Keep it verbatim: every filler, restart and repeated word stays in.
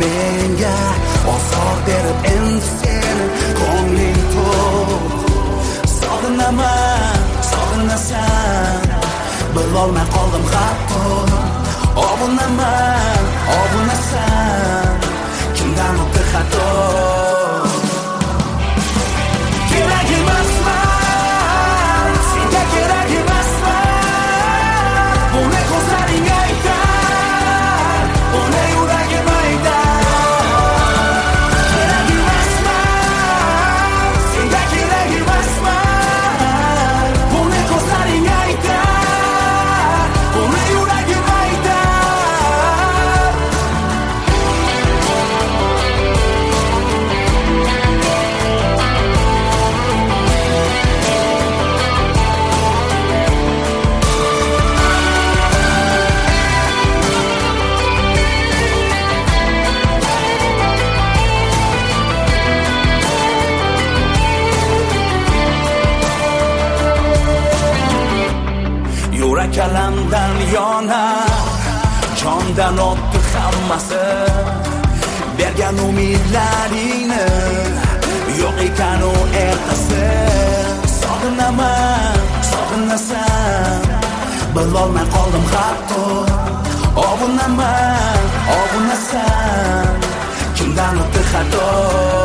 menga ozor berib endi seni ko'ngling to'q. Sog'inaman, sog'inasan, bilolmay qoldim hatto. Obunaman, obunasan, kimdan o'tdi xato. Kerak emasman, senga kerak emasman. Buni ko'zlaring aytar, buni yuragim aytar. Kerak emasman, senga kerak emasman. Buni ko'zlaring aytar, buni yuragim aytar. Yurak alamdan yonar, jondan o'tdi hammasi. Bergan umidlaringni yo'q ekan u ertasi. Sog'inaman, sog'inasan, bilolmay qoldim hatto. Obunaman, obunasan, kimdan o'tdi xato.